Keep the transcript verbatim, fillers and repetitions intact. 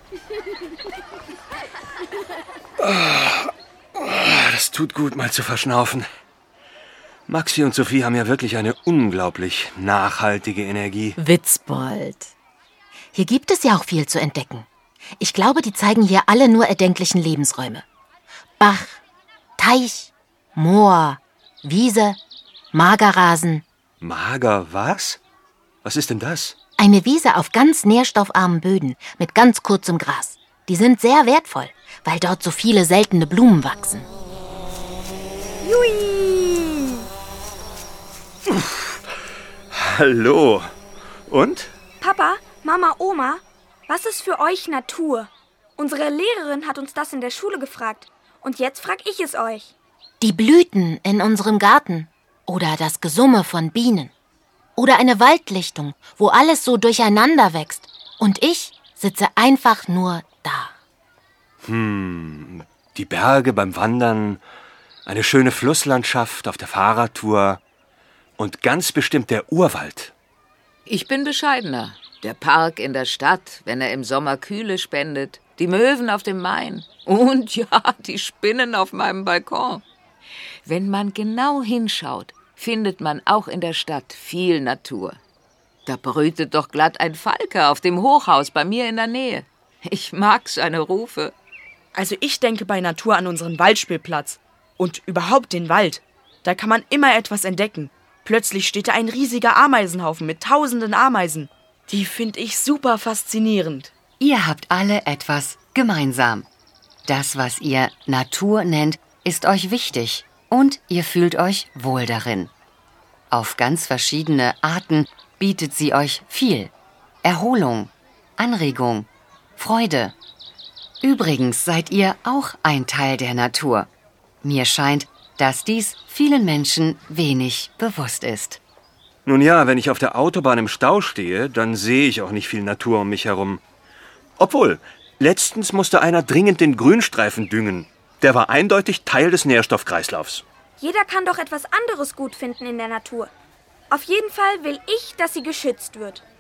Oh, das tut gut, mal zu verschnaufen. Maxi und Sophie haben ja wirklich eine unglaublich nachhaltige Energie. Witzbold. Hier gibt es ja auch viel zu entdecken. Ich glaube, die zeigen hier alle nur erdenklichen Lebensräume. Bach, Teich, Moor, Wiese, Magerrasen. Mager was? Was ist denn das? Eine Wiese auf ganz nährstoffarmen Böden mit ganz kurzem Gras. Die sind sehr wertvoll, weil dort so viele seltene Blumen wachsen. Jui! Hallo. Und? Papa, Mama, Oma, was ist für euch Natur? Unsere Lehrerin hat uns das in der Schule gefragt. Und jetzt frag ich es euch. Die Blüten in unserem Garten oder das Gesumme von Bienen oder eine Waldlichtung, wo alles so durcheinander wächst. Und ich sitze einfach nur da. Hm, die Berge beim Wandern, eine schöne Flusslandschaft auf der Fahrradtour und ganz bestimmt der Urwald. Ich bin bescheidener. Der Park in der Stadt, wenn er im Sommer Kühle spendet. Die Möwen auf dem Main. Und ja, die Spinnen auf meinem Balkon. Wenn man genau hinschaut, findet man auch in der Stadt viel Natur. Da brütet doch glatt ein Falke auf dem Hochhaus bei mir in der Nähe. Ich mag seine Rufe. Also ich denke bei Natur an unseren Waldspielplatz. Und überhaupt den Wald. Da kann man immer etwas entdecken. Plötzlich steht da ein riesiger Ameisenhaufen mit tausenden Ameisen. Die finde ich super faszinierend. Ihr habt alle etwas gemeinsam. Das, was ihr Natur nennt, ist euch wichtig und ihr fühlt euch wohl darin. Auf ganz verschiedene Arten bietet sie euch viel. Erholung, Anregung, Freude. Übrigens seid ihr auch ein Teil der Natur. Mir scheint, dass dies vielen Menschen wenig bewusst ist. Nun ja, wenn ich auf der Autobahn im Stau stehe, dann sehe ich auch nicht viel Natur um mich herum. Obwohl, letztens musste einer dringend den Grünstreifen düngen. Der war eindeutig Teil des Nährstoffkreislaufs. Jeder kann doch etwas anderes gut finden in der Natur. Auf jeden Fall will ich, dass sie geschützt wird.